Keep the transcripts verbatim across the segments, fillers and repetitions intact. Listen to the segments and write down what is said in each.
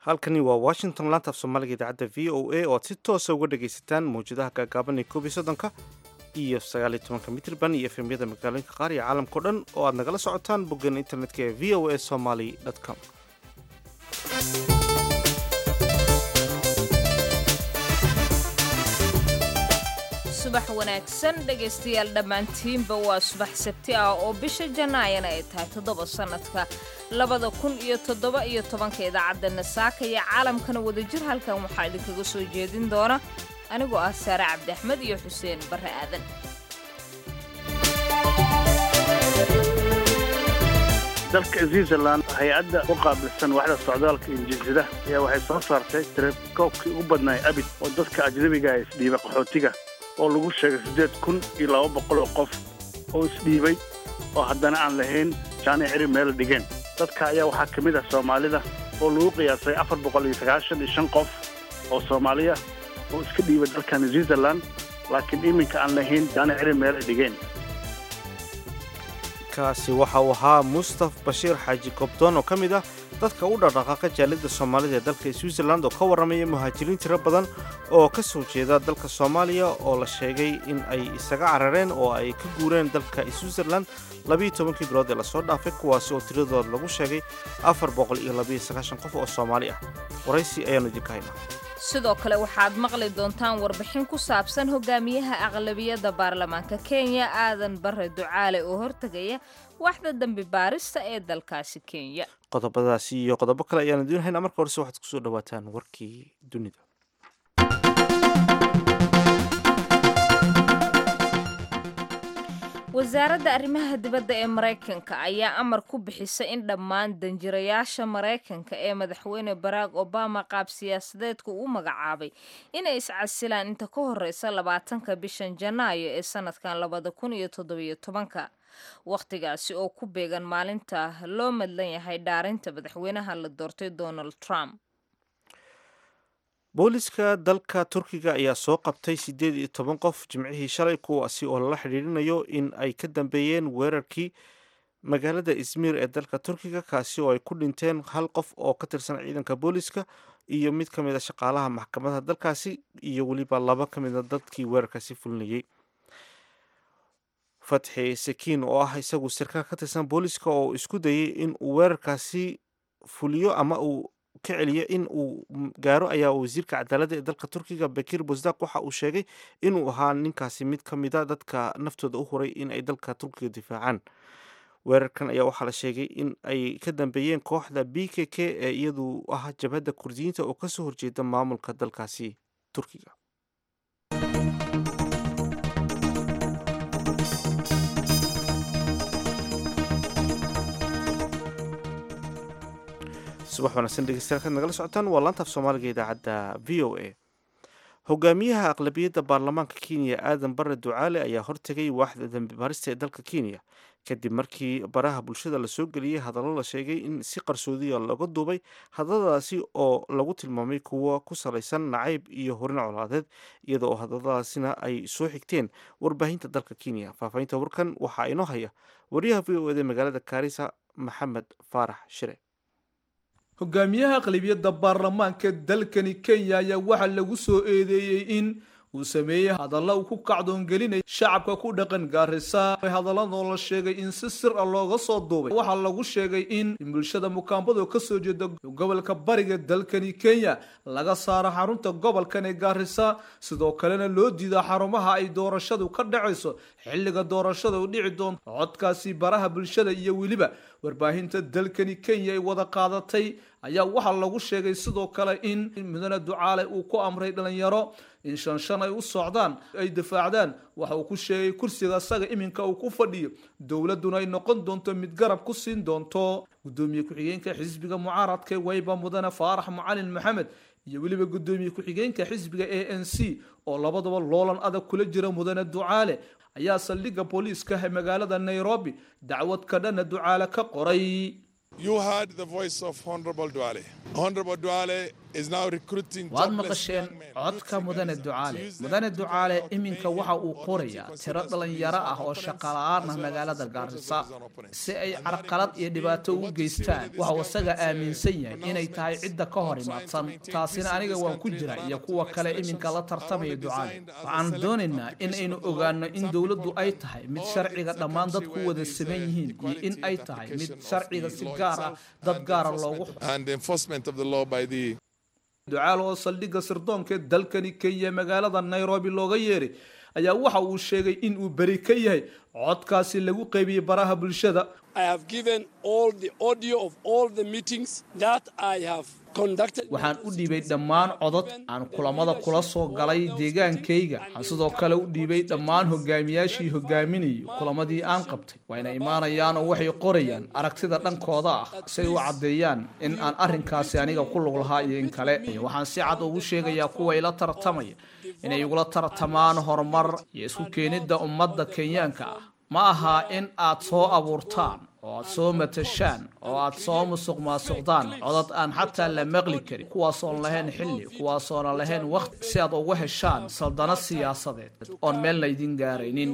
halkani waa washington laanta af soomaaliga idaacadda v o a oo aad si toosa uga dhagaysataan mawjadaha gaagaaban ee koob iyo soddonka iyo sagaal iyo tobanka mitrban iyo efemyada magaalooyinka qaar iyo caalamkao dhan oo aad nagala socotaan boggan internetka ee v o a somaly com. subax wanaagsan dhegaystayaal dhammaantiinba waa subax sabti ah oo bisha janaayana ay tahay toddoba sannadka labada kun iyo toddoba iyo tobanka idaacadda nasaaka iyo caalamkana wadajir halkan waxaa idinkaga soo jeedin doona anigoo ah saare cabdi axmed iyo xuseen barre aadan. dalka Switzerland hay-adda u qaabilsan waxda socdaalka injiisada ayaa waxay soo saartay tirakoobkii ugu badnaay abid oo dadka ajnabiga ah isdhiiba qaxootiga oo lagu sheegay siddeed kun iyo laba boqol oo qof oo isdhiibay oo haddana aan lahayn jaanic ciri meel dhigeen. dadka ayaa waxaa ka mid ah Soomaalida oo lagu qiyaasay afar boqol iyo sagaashan iyo shan qof oo Soomaaliya oo iska dhiibay dalkan Switzerland laakiin iminka aan lahayn jaanic ciri meel dhigeen. kaasi waxa uu ahaa Mustaf Bashiir Xaaji Kobdoon oo ka mid ah dadka u dhaqdhaqaaqa jaalida Soomaalida ee dalka Switzerland oo ka warramaya muhaajiriin tiro badan oo ka soo jeeda dalka Soomaaliya oo la sheegay in ay isaga carareen oo ay ka guureen dalka Switzerland labiyo tobankii bilood ee la soo dhaafay kuwaasi oo tiradooda lagu sheegay afar boqol iyo laba iyo sagaashan qof oo Soomaali ah. waraysi ayaanu idinka haynaa. sidoo kale waxaad maqli doontaan warbixin ku saabsan hogaamiyaha aqlabiyadda baarlamaanka Kenya Aadan Barre Ducaale oo hortagaya waxda dambi baarista ee dalkaasi Kenya. qodobadaasi iyo qodobo kale ayaan idin haynaa. marka hore waxaad ku soo dhawaataan warkii dunida. wasaaradda arrimaha dibadda ee Mareykanka ayaa amar ku bixisay in dhammaan danjirayaasha Mareykanka ee madaxweyne Barack Obama qaab siyaasadeedku u magacaabay inay iscasilaan inta ka horeysa labaatanka bishan Janaayo ee sanadkan labada kun iyo toddoba iyo tobanka. waqtigaasi oo ku beegan maalinta loo madlan yahay dhaarinta madaxweynaha la doortay Donald Trump. booliska dalka Turkiga ayaa soo qabtay siddeed iyo toban qof jimcihii shalay kuwaasi oo lala xiriirinayo in ay ka dambeeyeen weerarkii magaalada Izmir ee dalka Turkiga kaasi oo ay ku dhinteen hal qof oo ka tirsan ciidanka booliska iyo mid ka mid ah shaqaalaha maxkamadda dalkaasi iyo weliba laba ka mid ah dadkii weerarkaasi fulinayay. Fatxi Sakiin oo ah isagu sarkaal ka tirsan booliska oo isku dayay in uu weerarkaasi fuliyo ama uu ka celiyo in uu gaaro ayaa wasiirka cadaaladda ee dalka Turkiga Bekir Bozdaq waxa uu sheegay inuu ahaa ninkaasi mid ka mid ah dadka naftooda u huray in ay dalka Turkiga difaacaan. weerarkan ayaa waxaa la sheegay in ay ka dambeeyeen kooxda B K K ee iyadu ah jabhadda Kurdiyiinta oo ka soo horjeeda maamulka dalkaasi Turkiga. subax wanaagsan dhegeystayaal ka nagala socotaan waa laanta af soomaaliga idaacadda v o a. hogaamiyaha aqlabiyadda baarlamaanka Kenya Aadan Barre Ducaale ayaa hortagay waaxda dambi baarista ee dalka Kenya kadib markii baraha bulshada la soo geliyay hadallo la sheegay in si qarsoodiya laga duubay hadalladaasi oo lagu tilmaamay kuwa ku salaysan nacayb iyo horin colaadeed iyada oo hadalladaasina ay soo xigteen warbaahinta dalka Kenya. faahfaahinta warkan waxaa inoo haya wariyaha v o a ee magaalada Garissa Maxamed Faarax Shire. hogaamiyaha aqlabiyadda baarlamaanka dalkani Kenya ayaa waxa lagu soo eedeeyay in uu sameeyay hadallo uu ku kacdoon gelinay shacabka ku dhaqan Garissa. hadalladoo la sheegay in si sir ah looga soo duubay waxa lagu sheegay in bulshada mukaambado ka soo jeeda gobolka bariga dalkani Kenya laga saaro xarunta gobolkan ee Garissa sidoo kalena loo diiday xarumaha ay doorashadu ka dhacayso xilliga doorashada u dhici doonto. codkaasi baraha bulshada iyo weliba warbaahinta dalkani Kenya ay wada qaadatay ayaa waxa lagu sheegay sidoo kale in mudane Ducaale uu ku amray dhalinyaro in shan shan ay u socdaan ay difaacdaan waxa uu ku sheegay kursiga asaga iminka uu ku fadhiyo dowladuna ay noqon doonto mid garab ku siin doonto. gudoomiye ku-xigeenka xisbiga mucaaradka Wayba mudane Faarax Macalin Maxamed iyo weliba gudoomiye ku-xigeenka xisbiga A N C oo labadaba loolan adag kula jira mudane Ducaale ayaa saldhigga booliiska ee magaalada Nairobi dacwad ka dhan Ducaale ka qoray. You heard the voice of Honorable Duale. Honorable Duale waad maqasheen codka mudane ducaale mudane ducaale iminka waxa uu qorayaa tiro dhalinyaro ah oo shaqala-aan ah magaalada gaarisa si ay carqalad iyo dhibaato u geystaan waxa uu isaga aaminsan yahay inay tahay cidda ka hor imaadsan taasina aniga waan ku jira iyo kuwa kale iminka la tartamaya ducaale waxaan doonaynaa in aynu ogaano in dowladdu ay tahay mid sharciga dhammaan dadku wada siman yihiin iyo in ay tahay mid sharciga si gaar ah dad gaara loogu ducaale oo saldhigga sirdoonka ee dalkani kenya magaalada nairobi looga yeeray ayaa waxa uu sheegay in uu beri ka yahay codkaasi lagu qaybiyey baraha bulshada waxaan u dhiibay dhammaan codod aan kulamada kula soo galay deegaankayga waxaan sidoo kale u dhiibay dhammaan hogaamiyaashii hogaaminayay kulamadii aan qabtay wayna imaanayaan oo waxay qorayaan aragtida dhankooda ah si ay u caddeeyaan in aan arrinkaasi aniga ku lug lahaa iyo in kale waxaan si cad ugu sheegayaa kuwa ila tartamaya inay igula tartamaan horumar iyo isku keenidda ummadda kenyaanka ah ma aha in aad soo abuurtaan oo aad soo matashaan oo aad soo musuq maasuqdaan codad aan xataa la maqli karin kuwaasoon lahayn xilli kuwaasoona lahayn waqti si aad uga heshaan saldano siyaasadeed oon meelna idin gaaraynin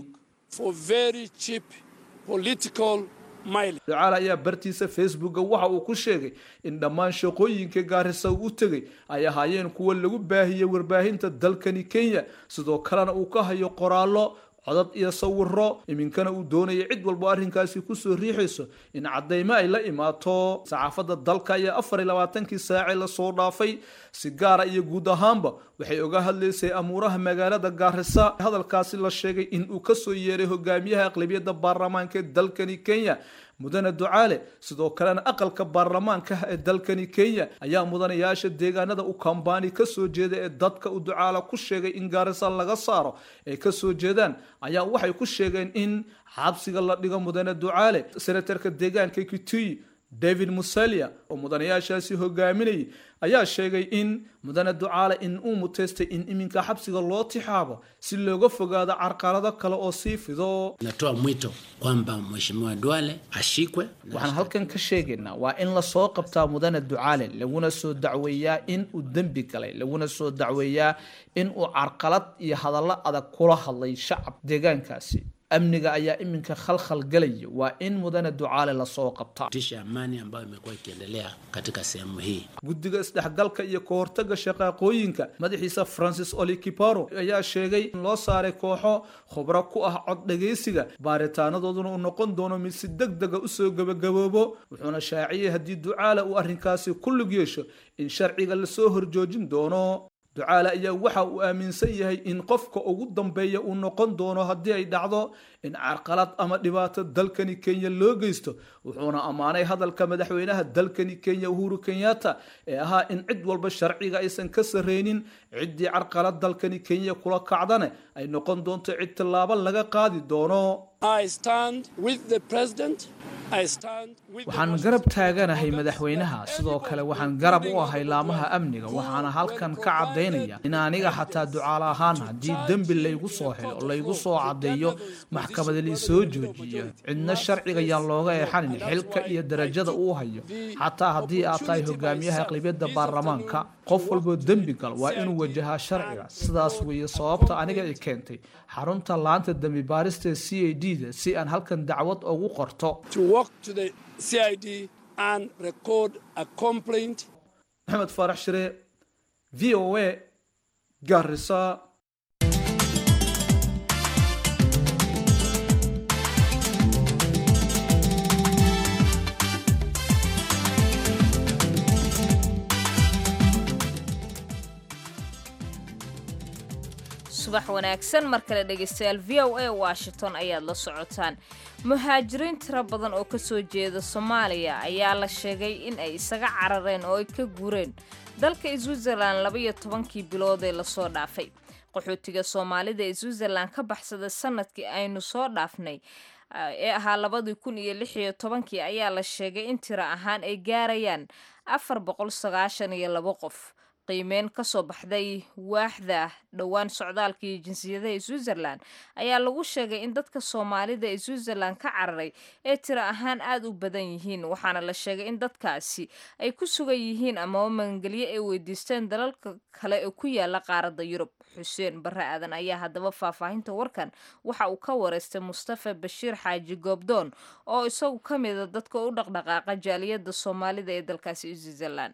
ducaale ayaa bartiisa facebooka waxa uu ku sheegay in dhammaan shaqooyinka gaarisa uu u tegay ay ahaayeen kuwa lagu baahiyey warbaahinta dalkani kenya sidoo kalena uu ka hayo qoraallo codad iyo sawiro iminkana uu doonayay cid walba arrinkaasi kusoo riixayso in caddaymo ay la imaato saxaafadda dalka ayaa afar iyo labaatankii saace lasoo dhaafay si gaara iyo guud ahaanba waxay oga hadlaysay amuuraha magaalada gaarisa hadalkaasi la sheegay in uu kasoo yeeray hogaamiyaha aqlabiyadda baarlamaanka ee dalkani kenya mudane ducaale sidoo kalena aqalka baarlamaanka ee dalkani kenya ayaa mudanayaasha deegaanada u kambani ka soo jeeda ee dadka uu ducaale ku sheegay in gaarisa laga saaro ay ka soo jeedaan ayaa waxay ku sheegeen in xabsiga la dhigo mudane ducaale senatarka deegaanka Kitui David Musalia oo mudanayaashaasi hogaaminayay ayaa sheegay in mudane ducaale in uu muteystay in iminka xabsiga loo tixaabo si looga fogaado carqalado kale oo sii fido natoa mwito kwamba mheshimiwa Duale ashikwe waxaan halkan ka sheegaynaa waa in la soo qabtaa mudane ducaale laguna soo dacweeyaa in uu dambi galay laguna soo dacweeyaa in uu carqalad iyo hadallo adag kula hadlay shacab deegaankaasi amniga ayaa iminka khalkhal galaya waa in mudane ducaale la soo qabtaa tisha amani ambayo imekuwa ikiendelea katika sehemu hii guddiga isdhexgalka iyo ka hortagga shaqaaqooyinka madaxiisa Francis Olikiparo ayaa sheegay in loo saaray kooxo khubro ku ah cod dhageysiga baaritaanadooduna uu noqon doono mid si degdeg ah u soo gabagaboobo wuxuuna shaaciyay haddii ducaale uu arrinkaasi ku lug yeesho in sharciga la soo horjoojin doono ducaale ayaa waxa uu aaminsan yahay in qofka ugu dambeeya uu noqon doono haddii ay dhacdo in carqalad ama dhibaato dalkani Kenya loo geysto wuxuuna amaanay hadalka madaxweynaha dalkani Kenya Uhuru Kenyatta ee ahaa in cid walba sharciga aysan ka sareynin ciddii carqalad dalkani Kenya kula kacdana ay noqon doonto cid tallaabo laga qaadi doono I stand with the president waxaan garab taaganahay madaxweynaha sidoo kale waxaan garab u ahay laamaha amniga waxaana halkan ka cadeynaya in aniga xataa ducaale ahaan haddii dembi laygu soo helo laygu soo cadeeyo maxkamada la soo joojiyo cidna sharciga yaan looga eexanin xilka iyo darajada uu hayo xataa haddii aad tahay hogaamiyaha aqlabiyadda baarlamaanka qof walba dembi gal waa inuu wajahaa sharciga sidaas weeye sababta aniga ay keentay xarunta laanta dambi baarista C I D da si aan halkan dacwad ugu qorto to the C I D and record a complaint. Mohamed Farah Shire, V O A, Garissa. subax wanaagsan mar kale dhegeystayaal V O A Washington ayaad la socotaan muhaajiriin tiro badan oo ka soo jeeda Soomaaliya ayaa la sheegay in ay isaga carareen oo ay ka guureen dalka Switzerland laba iyo tobankii bilood ee la soo dhaafay qaxootiga Soomaalida ee Switzerland ka baxsaday sanadkii aynu soo dhaafnay ee ahaa laba kun iyo lix iyo tobankii ayaa la sheegay in tiro ahaan ay gaarayaan afar boqol sagaashan iyo laba qof qiimeyn ka soo baxday waaxda dhowaan socdaalka iyo jinsiyadaha ee switzerland ayaa lagu sheegay in dadka soomaalida ee switzerland ka cararay ee tiro ahaan aada u badan yihiin waxaana la sheegay in dadkaasi ay ku sugan yihiin amaba magangelyo ay weydiisteen dalalka kale ee ku yaala qaaradda yurub xuseen barre aadan ayaa haddaba faahfaahinta warkan waxa uu ka wareystay mustafa bashiir xaaji goobdoon oo isagu ka mida dadka u dhaqdhaqaaqa jaaliyadda soomaalida ee dalkaasi switzerland.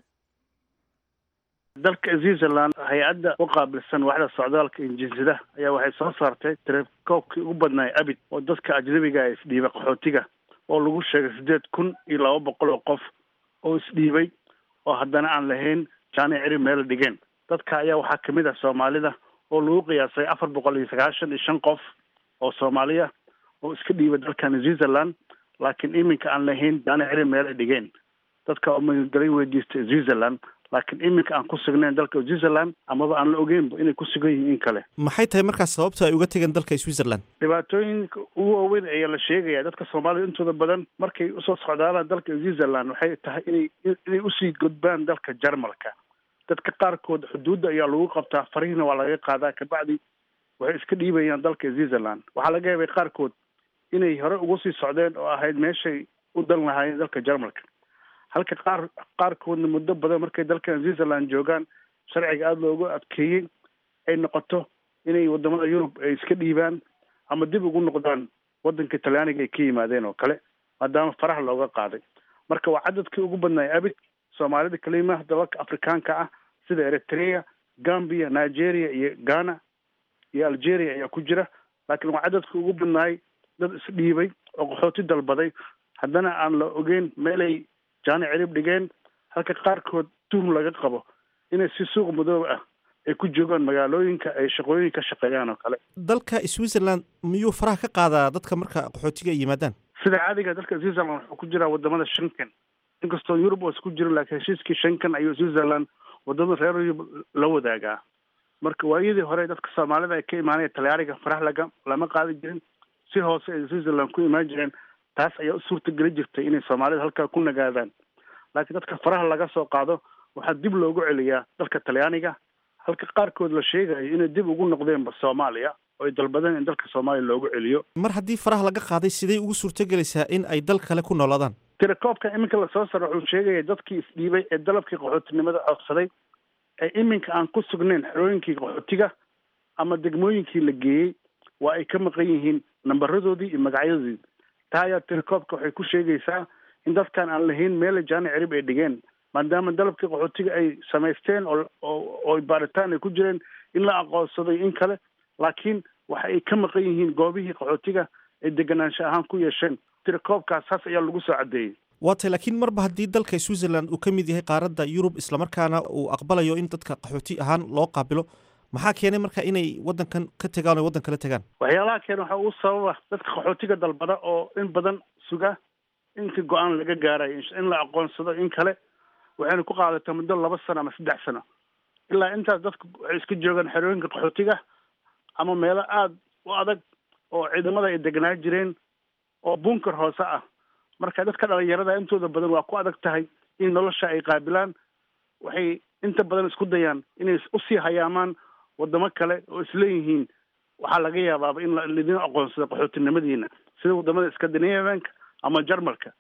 dalka switzerland hay-adda u qaabilsan waxda socdaalka iyo jinsiyadaha ayaa waxay soo saartay tirakoobkii ugu badnaay abid oo dadka ajnabiga ee isdhiibay qaxootiga oo lagu sheegay siddeed kun iyo laba boqol oo qof oo isdhiibay oo haddana aan lahayn jaani ciri meel dhigeen. dadka ayaa waxaa kamid ah soomaalida oo lagu qiyaasay afar boqol iyo sagaashan iyo shan qof oo soomaaliya oo iska dhiibay dalkan switzerland laakiin iminka aan lahayn jaani ciri meel dhigeen. dadka oo magangelay weydiistay switzerland laakiin iminka aan ku sugnayn dalka switzerland amaba aan la ogeynba inay ku sugan yihiin in kale. maxay tahay markaas sababta ay uga tegeen dalka switzerland? dhibaatooyinka ugu waaweyn ayaa la sheegaya dadka soomaalida intooda badan markay usoo socdaalaan dalka switzerland waxay tahay inay inay usii gudbaan dalka jarmalka. dadka qaarkood xuduudda ayaa lagu qabtaa farihiina waa laga qaadaa kabacdi waxay iska dhiibayaan dalka switzerland. waxaa laga yaabay qaarkood inay hore ugu sii socdeen oo ahayd meeshay u dan lahaayeen dalka jarmalka halka qaar qaarkoodna muddo badan markay dalkan switzerland joogaan sharciga aada loogu adkeeyey ay noqoto inay wadamada yurub ay iska dhiibaan ama dib ugu noqdaan wadanka talyaaniga ay ka yimaadeen oo kale maadaama faraha looga qaaday. marka waa cadadkii ugu badnaay abid soomaalida kalimaha dalalka afrikaanka ah sida eritrea, gambia, nigeria iyo ghana iyo algeria ayaa ku jira laakiin waa cadadkii ugu badnaay dad isdhiibay oo qaxooti dalbaday haddana aan la ogeyn meelay jaani cirib dhigeen halka qaarkood tuhum laga qabo inay si suuq madoob ah ay ku joogaan magaalooyinka ay shaqooyin ka shaqeeyaan oo kale. dalka switzerland miyuu faraha ka qaadaa dadka marka qaxootiga ay yimaadaan? sida caadiga dalka switzerland wuxuu ku jiraa wadamada shankan inkastoo yurub oo isku jiro laakiin heshiiskii shankan ayuu switzerland wadamada reer yurub la wadaagaa. marka waayadii hore dadka soomaalida ay ka imaanaya talyaaniga faraha laga lama qaadi jirin si hoose ay switzerland ku imaan jireen. taas ayaa u suurta geli jirtay inay soomaalida halkaa ku nagaadaan laakiin dadka faraha laga soo qaado waxaa dib loogu celiyaa dalka talyaaniga halka qaarkood la sheegayo inay dib ugu noqdeenba soomaaliya oo ay dalbadeen in dalka soomaaliya loogu celiyo. mar haddii faraha laga qaaday sidee ugu suurtagelaysaa in ay dal kale ku noolaadaan? tirakoobka iminka lasoo saro wuxuu sheegaya dadkii isdhiibay ee dalabkii qaxootinimada codsaday ee iminka aan ku sugnayn xerooyinkii qaxootiga ama degmooyinkii la geeyey waa ay ka maqan yihiin nambaradoodii iyo magacyadoodii. taa ayaa tirakoobka waxay ku sheegaysaa in dadkan aan lahayn meela jaani cirib ay dhigeen maadaama dalabkii qaxootiga ay samaysteen oo oo baaritaan ay ku jireen in la aqoonsaday in kale laakiin waxa ay ka maqan yihiin goobihii qaxootiga ay deganaansho ahaan ku yeesheen. tirakoobkaas saas ayaa lagu soo caddeeyey. waa tay laakiin marba haddii dalka switzerland uu ka mid yahay qaaradda yurub islamarkaana uu aqbalayo in dadka qaxooti ahaan loo qaabilo maxaa keenay marka inay wadankan ka tegaan o waddan kala tegaan? waxyaalaha keena waxaa ugu sababa dadka qaxootiga dalbada oo in badan suga inta go-aan laga gaarayo in la aqoonsado in kale waxayna ku qaadataa muddo laba sano ama saddex sano ilaa intaas dadka waxay iska joogaan xerooyinka qaxootiga ama meelo aada u adag oo ciidamada ay degnaa jireen oo bunkar hoose ah. marka dadka dhalinyarada intooda badan waa ku adag tahay in nolosha ay qaabilaan waxay inta badan isku dayaan inay usii hayaamaan wadamo kale oo isleeyihiin waxaa laga yaabaaba in laidin aqoonsado qaxootinimadiina sida wadamada scandinavianka ama jarmalka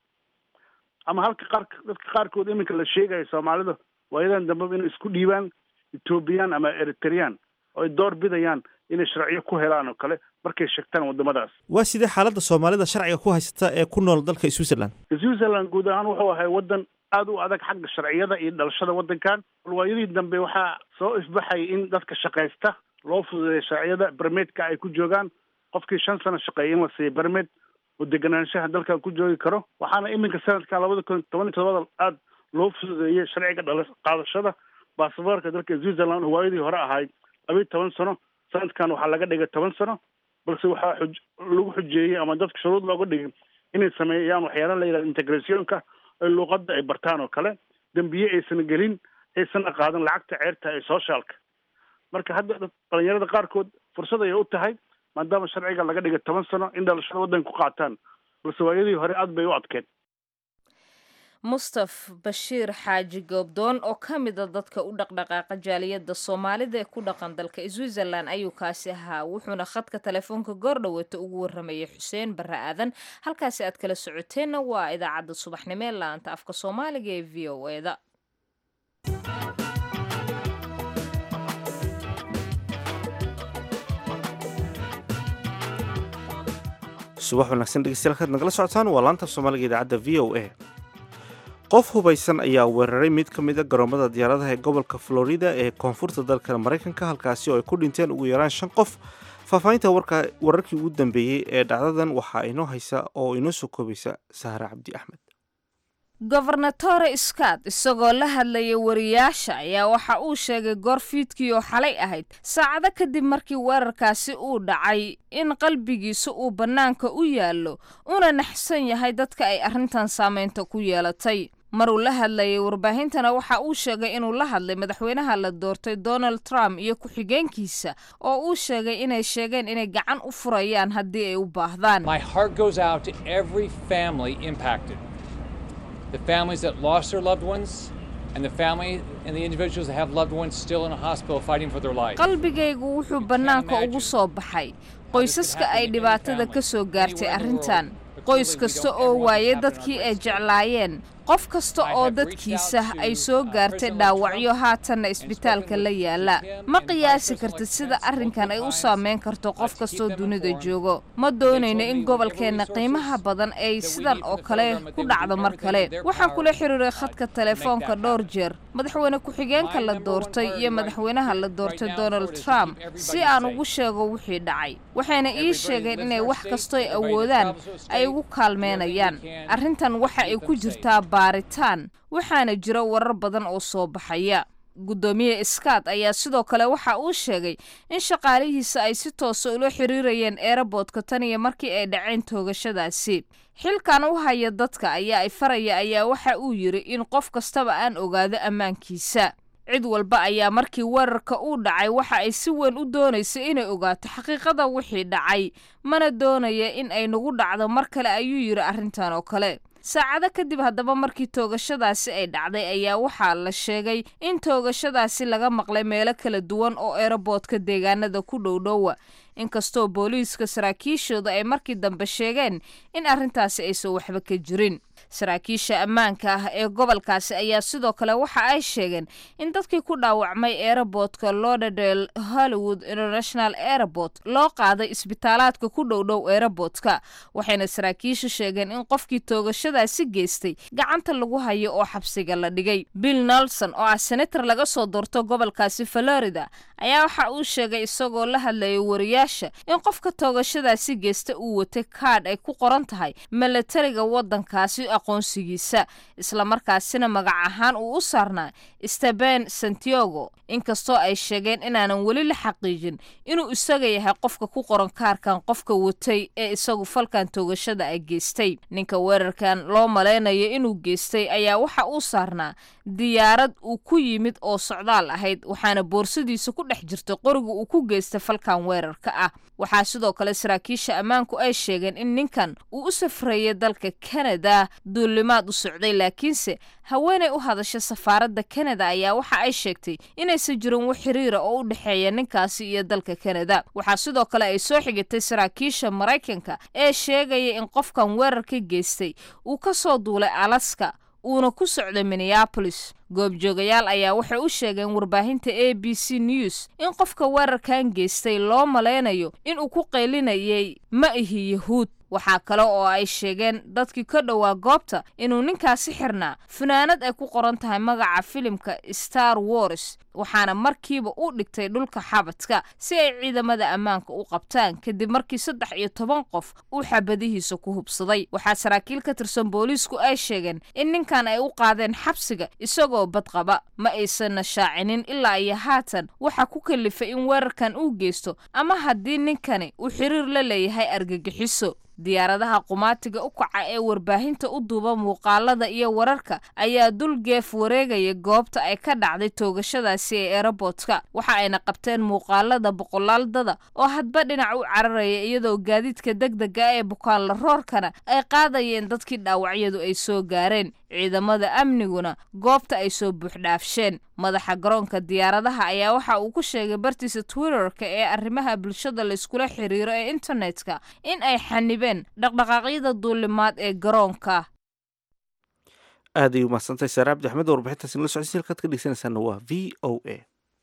ama halka qaar dadka qaarkood iminka la sheegayo soomaalida waayadan dambeba inay isku dhiibaan ethoobiyan ama eritrean oo ay door bidayaan inay sharciyo ku helaan oo kale markay sheegtaan wadamadaas. waa sidee xaaladda soomaalida sharciga ku haysata ee ku nool dalka switzerland? switzerland guud ahaan wuxuu ahay wadan aada u adag xagga sharciyada iyo dhalashada wadankan. waayadii dambe waxaa soo ifbaxay in dadka shaqaysta loo fududeeya sharciyada bermeedka ay ku joogaan qofkii shan sano shaqeeya in la siiya bermeed oo deganaanshaha dalkan ku joogi karo. waxaana iminka sanadka labada kun toban iyo todobada aada loo fududeeyey sharciga dhala qaadashada baasaboorka dalka switzerland oo waayadii hore ahayd labiiyo toban sano sanadkan waxaa laga dhigay toban sano balse waxaa xuj lagu xujeeyey ama dadka shuruud looga dhigay inay sameeyaan waxyaala la yidhahda integrationka ay luuqadda ay bartaan oo kale dembiye aysan gelin aysan qaadan lacagta ceerta ee socialka. marka hadda dhalinyarada qaarkood fursad ayay u tahay maadaama sharciga laga dhigay toban sano in dhalashada waddanka ku qaataan balse waayadii hore aada bay u adkeed. mustaf bashiir xaaji goobdoon oo ka mida dadka u dhaqdhaqaaqa jaaliyadda soomaalida ee ku dhaqan dalka switzerland ayuu kaasi ahaa wuxuuna khadka telefoonka goordhaweeta ugu waramayay xuseen barre aadan halkaasi aad kala socoteenna waa idaacadda subaxnimo ee laanta afka soomaaliga ee v o e da subax wanaagsan dhegeystayaal kaad nagala socotaan waa laanta af soomaaliga idaacadda v o a qof hubaysan ayaa weeraray mid ka mid a garoomada diyaaradaha ee gobolka florida ee koonfurta dalka maraykanka halkaasi oo ay ku dhinteen ugu yaraan shan qof faahfaahinta wararkii ugu dambeeyey ee dhacdadan waxaa inoo haysa oo inoo soo koobaysa sahra cabdi axmed gobernatore scott isagoo la hadlayay wariyaasha ayaa waxa uu sheegay goor fiidkii oo xalay ahayd saacado kadib markii weerarkaasi uu dhacay in qalbigiisa uu bannaanka u yaallo una naxsan yahay dadka ay arrintan saamaynta ku yeelatay maruu la hadlayay warbaahintana waxa uu sheegay inuu la hadlay madaxweynaha la doortay donald trump iyo ku-xigeenkiisa oo uu sheegay inay sheegeen inay gacan u furayaan haddii ay u baahdaan the families that lost their loved ones, and the family and the individuals that have loved ones still in a hospital fighting for their lives. qalbigaygu wuxuu bannaanka ugu soo baxay qoysaska ay dhibaatada ka soo gaartay arrintan qoys kasta oo waayay dadkii ay jeclaayeen qof kasta oo dadkiisa ay soo gaartay dhaawacyo haatanna isbitaalka la yaala ma qiyaasi kartid sida arrinkan ay u saameyn karto qof kastoo dunida joogo ma doonayno in gobolkeenna qiimaha badan ay sidan oo kale ku dhacdo mar kale waxaan kula xiriiray khadka telefoonka dhowr jeer madaxweyne ku-xigeenka la doortay iyo madaxweynaha la doortay donald trump si aan ugu sheego wixii dhacay waxayna ii sheegeen inay wax kastoo ay awoodaan ay ugu kaalmeynayaan arrintan waxa ay ku jirtaa baaritaan waxaana jira warar badan oo soo baxaya gudoomiye scott ayaa sidoo kale waxa uu sheegay in shaqaalihiisa ay si toosa ula xiriirayeen airportka tan iyo markii ay dhaceen toogashadaasi xilkan u haya dadka ayaa ay faraya ayaa waxa uu yiri in qof kastaba aan ogaado ammaankiisa cid walba ayaa markii weerarka uu dhacay waxa ay si weyn u doonaysay inay ogaato xaqiiqada wixii dhacay mana doonaya in ay nagu dhacdo mar kale ayuu yiri arrintan oo kale saacado kadib haddaba markii toogashadaasi ay dhacday ayaa waxaa la sheegay in toogashadaasi laga maqlay meelo kala duwan oo airportka deegaanada ku dhowdhowa inkastoo booliiska saraakiishooda ay markii dambe sheegeen in arrintaasi aysan waxba ka jirin saraakiisha ammaanka ah ee gobolkaasi ayaa sidoo kale waxa ay sheegeen in dadkii ku dhaawacmay airportka Lauderdale Hollywood International Airport loo qaaday isbitaalaadka ku dhowdhow airportka waxayna saraakiishu sheegeen in qofkii toogashadaasi geystay gacanta lagu hayo oo xabsiga la dhigay Bill Nelson oo ah senator laga soo doorto gobolkaasi Florida ayaa waxa uu sheegay isagoo la hadlayay wariyaasha in qofka toogashadaasi geysta uu watay kaadh ay ku qoran tahay militariga waddankaasi aqoonsigiisa isla markaasina magac ahaan uu u saarnaa Esteban Santiago inkastoo ay sheegeen inaanan weli la xaqiijin inuu isaga yahay qofka ku qoran kaarkan qofka watay ee isagu falkan toogashada ay geystay ninka weerarkan loo maleynayo inuu geystay ayaa waxa uu saarnaa diyaarad uu ku yimid oo socdaal ahayd waxaana boorsadiisa ku dhex jirtay qoriga uu ku geystay falkan weerarka ah waxaa sidoo kale saraakiisha ammaanku ay sheegeen in ninkan uu u safrayay dalka Canada duulimaad u socday laakiinse haweeney u hadasha safaaradda Canada ayaa waxa ay sheegtay inaysan jirin wax xiriir ah oo u dhaxeeya ninkaasi iyo dalka Canada waxaa sidoo kale ay soo xigtay saraakiisha Mareykanka ee sheegaya in qofkan weerarka geystay uu ka soo duulay Alaska uuna ku socday Minneapolis goobjoogayaal ayaa waxay u sheegeen warbaahinta A B C News in qofka weerarkan geystay loo maleynayo in uu ku qeylinayay ma ihi yahuud waxaa kale oo ay sheegeen dadkii ka dhowaa goobta inuu ninkaasi xirnaa funaanad ay ku qoran tahay magaca filimka Star Wars waxaana markiiba u dhigtay dhulka xabadka si ay ciidamada ammaanka u qabtaan kadib markii saddex iyo toban qof uu xabadihiisa ku hubsaday waxaa saraakiil ka tirsan booliisku ay sheegeen in ninkan ay u qaadeen xabsiga isagoo badqaba ma aysan shaacinin ilaa iyo haatan waxa ku kalifay in weerarkan uu geysto ama haddii ninkani uu xiriir la leeyahay argagixiso diyaaradaha qumaatiga u kaca ee warbaahinta u duuba muuqaalada iyo wararka ayaa dul geef wareegaya goobta ay ka dhacday toogashadaasi ee airportka waxa ayna qabteen muuqaalada boqolaal dada oo hadba dhinac u cararaya iyadoo gaadiidka degdega ee bukaan la roorkana ay qaadayeen dadkii dhaawacyadu ay soo gaareen ciidamada amniguna goobta ay soo buuxdhaafsheen. madaxa garoonka diyaaradaha ayaa waxa uu ku sheegay bartiisa twitterka ee arrimaha bulshada la iskula xiriiro ee internetka in ay xanibeen dhaqdhaqaaqyada duulimaad ee garoonka. aad ay u mahadsantahay saare cabdi axmed warbixintaasi nala socodsiin halkaad ka dhegeysanaysaana waa v o a.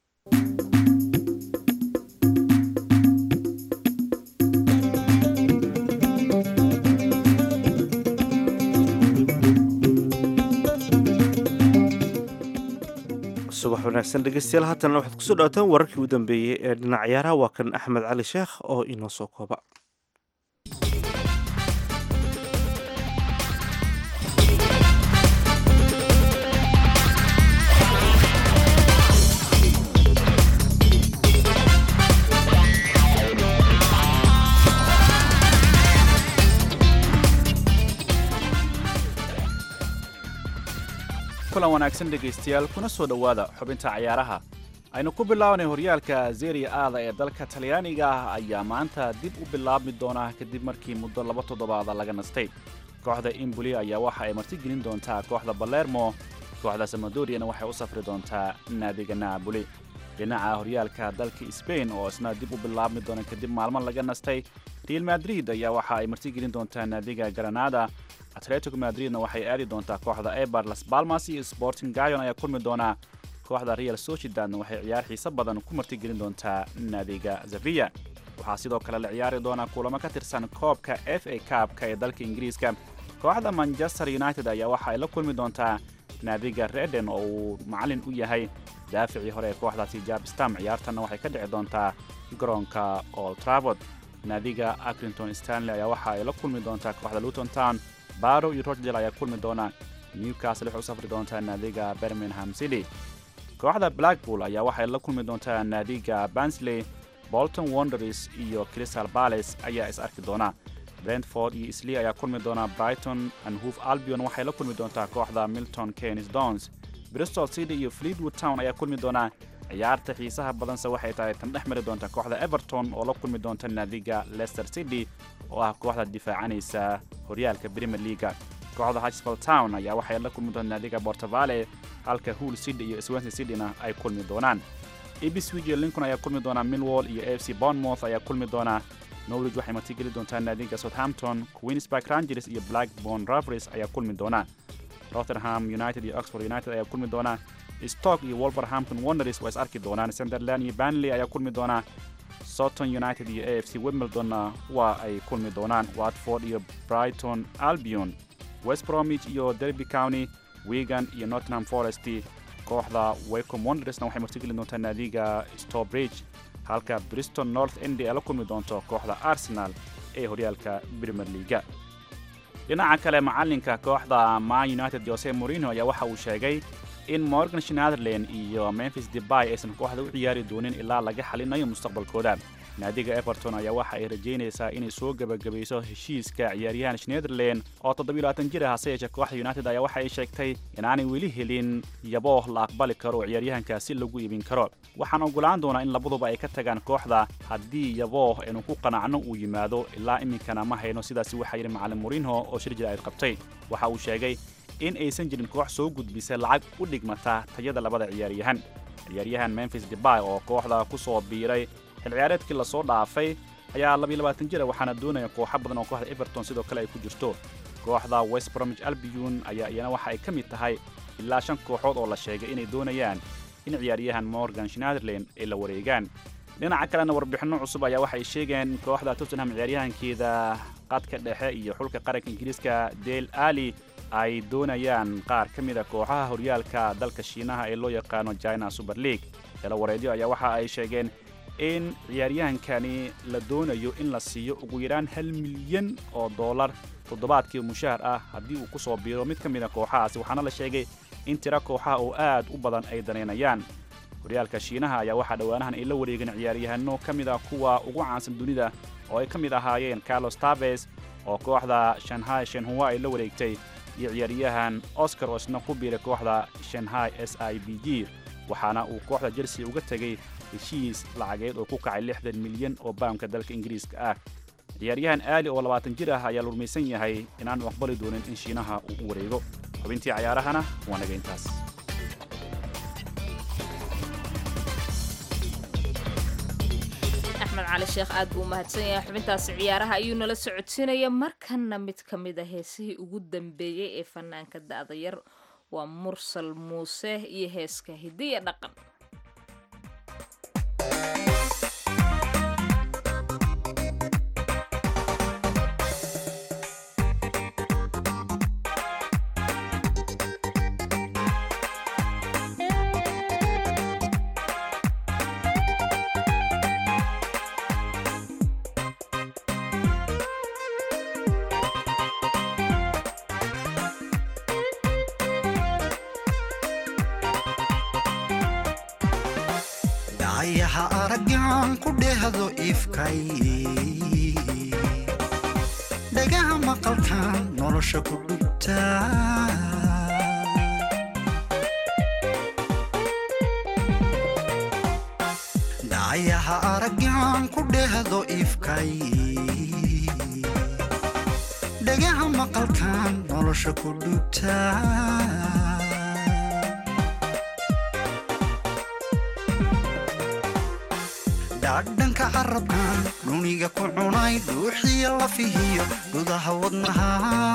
subax wanaagsan dhegeystayaal haatana waxaad kusoo dhawaataan wararkii u dambeeyey ee dhinac ciyaaraha waa kan axmed cali sheekh oo inoo soo kooba. kulan wanaagsan dhegaystayaal kuna soo dhowaada xubinta ciyaaraha aynu ku bilaabanay horyaalka Serie A ee dalka Talyaaniga ayaa maanta dib u bilaabmi doona kadib markii muddo laba toddobaad laga nastay. kooxda Empoli ayaa waxa ay martigelin doontaa kooxda Palermo, kooxda Sampdoria waxay u safri doontaa naadiga Napoli. dhinaca horyaalka dalka Spain oo isna dib u bilaabmi doona kadib maalmo laga nastay, Real Madrid ayaa waxa ay martigelin doontaa naadiga Granada. Atletico Madridna waxay aadi doontaa kooxda Eibar, Las Palmas iyo Sporting Gijon ayaa kulmi doona. kooxda Real Sociedad waxay ciyaar xiiso badan ku martigelin doontaa naadiga Sevilla. waxaa sidoo kale la ciyaari doona kulamo ka tirsan koobka F A Cup-ka ee dalka Ingiriiska. kooxda Manchester United ayaa waxa ay la kulmi doontaa naadiga Reden oo uu macallin u yahay daaficii hore ee kooxdaasi Jaap Stam. ciyaartana waxay ka dhici doontaa garoonka Old Trafford. naadiga Accrington Stanley ayaa waxa ay la kulmi doontaa kooxda Luton Town. Barrow iyo Rochdale ayaa kulmi doona. Newcastle waxay u safri doontaa naadiga Birmingham City. kooxda Blackpool ayaa waxay la kulmi doontaa naadiga Barnsley. Bolton Wanderers iyo Crystal Palace ayaa is arki doona. Brentford iyo Isley ayaa kulmi doona. Brighton and Hove Albion waxay la kulmi doontaa kooxda Milton Keynes Dons. Bristol City iyo Fleetwood Town ayaa kulmi doona. ciyaarta xiisaha badanse waxay tahay tan dhex mari doonta kooxda Everton oo la kulmi doonta naadiga Leicester City oo ah kooxda difaacanaysa horyaalka Premier League. kooxda Huddersfield Town ayaa waxay la kulmi doontaa naadiga Porto Vale, halka Hull City iyo Swansea City-na ay kulmi doonaan. Ipswich iyo Lincoln ayaa kulmi doona. Millwall iyo A F C Bournemouth ayaa kulmi doona. Norwich waxay martigeli doontaa naadiga Southampton. Queen's Park Rangers iyo Blackburn Rovers ayaa kulmi doona. Rotherham United iyo Oxford United ayaa kulmi doona. Stoke iyo Wolverhampton Wanderers way is arki doonaan. Sunderland iyo Burnley ayaa kulmi doona. Sutton United iyo A F C Wimbledon waa ay kulmi doonaan. Watford iyo Brighton Albion, West Bromwich iyo Derby County, Wigan iyo Nottingham Forest. kooxda Wycombe Wanderers waxay martigeli doontaa naadiga Stourbridge, halka Bristol North End ay la kulmi doonto kooxda Arsenal ee horyaalka Premier League. dhinaca kale macalinka kooxda Man United Jose Mourinho ayaa waxa uu sheegay in Morgan Schneiderlin iyo Memphis Depay aysan kooxda u ciyaari doonin ilaa laga xalinayo mustaqbalkooda. naadiga Everton ayaa waxa ay rajeynaysaa inay soo gabagabayso heshiiska ciyaaryahan Schneiderlin oo toddoba iyo labaatan jir ah. hase yeeshee kooxda United ayaa waxa ay sheegtay inaanay weli helin yabo la aqbali karo ciyaaryahankaasi lagu iibin karo. waxaan ogolaan doonaa in labaduba ay ka tagaan kooxda haddii yabo inuu ku qanacno uu yimaado. ilaa iminkana ma hayno, sidaasi waxaa yidhi macallin Mourinho oo shir jira ay qabtay. waxa uu sheegay in aysan jirin koox soo gudbisa lacag u dhigmata tayada labada ciyaaryahan. ciyaaryahan Memphis Depay oo kooxda ku soo biiray xil ciyaareedkii la soo dhaafay ayaa laba iyo labaatan jir ah, waxaana doonaya kooxo badan oo kooxda Everton sidoo kale ay ku jirto. kooxda West Bromwich Albion ayaa iyana waxa ay ka mid tahay ilaa shan kooxood oo la sheegay inay doonayaan in ciyaaryahan Morgan Schneiderlin ay la wareegaan. dhinaca kalena warbixino cusub ayaa waxay sheegeen kooxda Tottenham ciyaaryahankeeda qadka dhexe iyo xulka qaranka Ingiriiska Dele Alli ay doonayaan qaar ka mid ah kooxaha horyaalka dalka Shiinaha ee loo yaqaano China Super League. tala wareedyo ayaa waxa ay sheegeen in ciyaaryahankani la doonayo in la siiyo ugu yaraan hal milyan oo dollar toddobaadkii mushahar ah haddii uu ku soo biiro mid ka mid ah kooxahaasi. waxaana la sheegay in tira kooxaha oo aad u badan ay daneynayaan. horyaalka Shiinaha ayaa waxaa dhowaanahan ay la wareegeen ciyaaryahano ka mid ah kuwa ugu caansan dunida oo ay ka mid ahaayeen Carlos Tevez oo kooxda Shanghai Shenhua ay la wareegtay iyo ciyaaryahan Oscar oo isna ku biiray kooxda Shanghai S I B G. waxaana uu kooxda Chelsea uga tagay heshiis lacageed oo ku kacay lixdan milyan oo pound-ka dalka Ingiriiska ah. ciyaaryahan Ali oo labaatan jir ah ayaa la rumaysan yahay inaanu aqbali doonin in Shiinaha uu u wareego. xubintii cayaarahana waa naga intaas. axmed cali sheekh aad buu mahadsan yahay xubintaasi ciyaaraha ayuu nala socodsiinaya. markana mid ka mid a heesihii ugu dambeeyey ee fanaanka da'da yar waa mursal muuse iyo heeska hidiya dhaqan. ayaha aragan ku dhehdo ifkay dhagaha maqalkan nolosha ku dhubta ayaha aragan ku dhehdo ifkay dhagaha maqalkan nolosha ku dhubta dhanka carabkan dhuniga ku cunay dhuuxiya lafihiyo gudaha wadnaha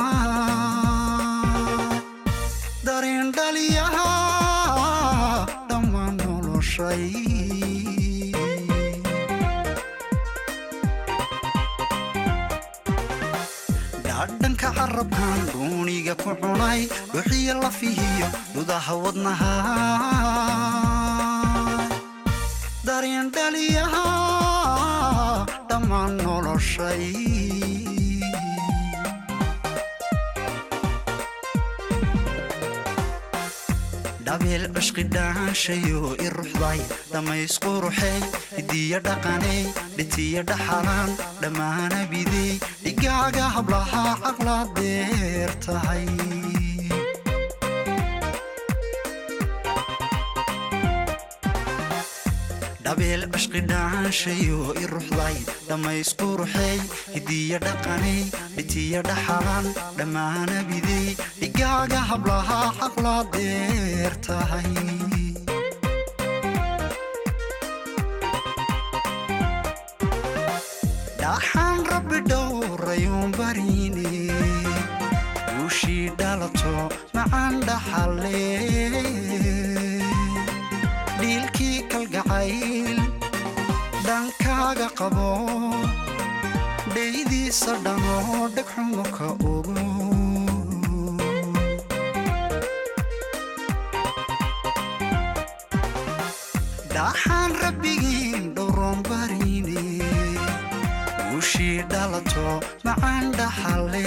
dareen dhaliyaha dhammaan noloshay dhanka carabkan dhuniga ku cunay dhuuxiya lafihiyo gudaha wadnaha dareen dhaliyaha dhammaan noloshay dhabeel cishqi dhaanshayo i ruxday dhammaysku ruxey hidiya dhaqaney dhitiya dhaxalaan dhammaana bidey dhigaaga hablaha caqlaa deer tahay dhabeel cishqi dhaanshayo i ruxday dhammaysku ruxey hidiya dhaqaney dhitiya dhaxalaan dhammaana bidey dhigaaga hablaha caqlaa deer tahay dhaxaan rabbi dhowrayuun bariine guushii dhalato macaan dhaxale dhiilkii kalgacayl dhankaaga qabo dhaydiisa dhamo dhegxumo ka ogo dhaxaan rabbigiin dhowroon bariine guushii dhalato macaan dhaxale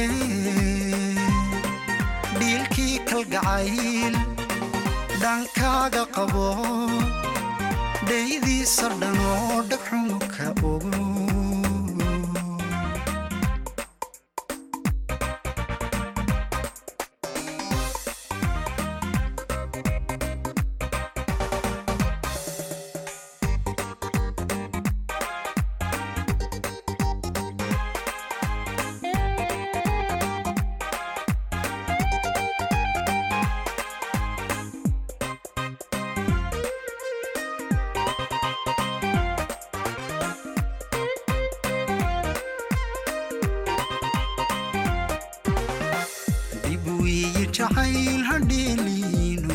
dhiilkii kalgacayl dhankaaga qabo dhaydiisa dhanoo dhegxumo ka ogo jacayl hadheeliino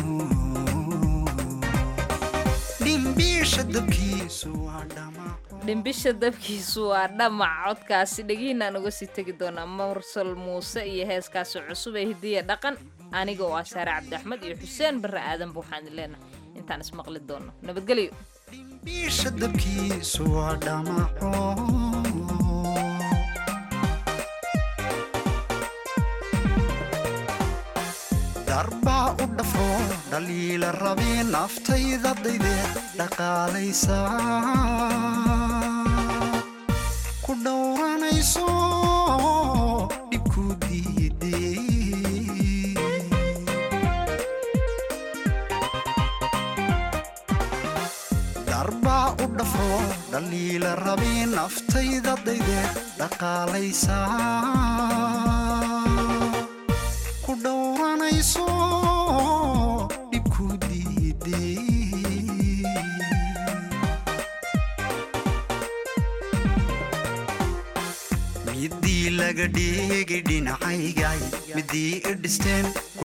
dhimbisha dabkiisu waa dhamac dhimbisha dabkiisu waa dhamac codkaasi dhegiinaan uga sii tegi doonaa mursal muuse iyo heeskaasi cusub ee hidiya dhaqan aniga oo ah saare cabdi axmed iyo xuseen barre aadan buuxaan leenahay intaan ismaqli doono nabadgelyo dhimbisha dabkiisu waa dhamaco darbaa u dhafro dhaliila rabee naftayda daydeed dhaqaalaysa ku dhowranayso dhibku diidey darbaa u dhafro dhaliila rabee naftayda daydeed dhaqaalaysa ku dhowra dhiranayso dhibku diiday midii laga dhigay dhinacayga midii idhisteen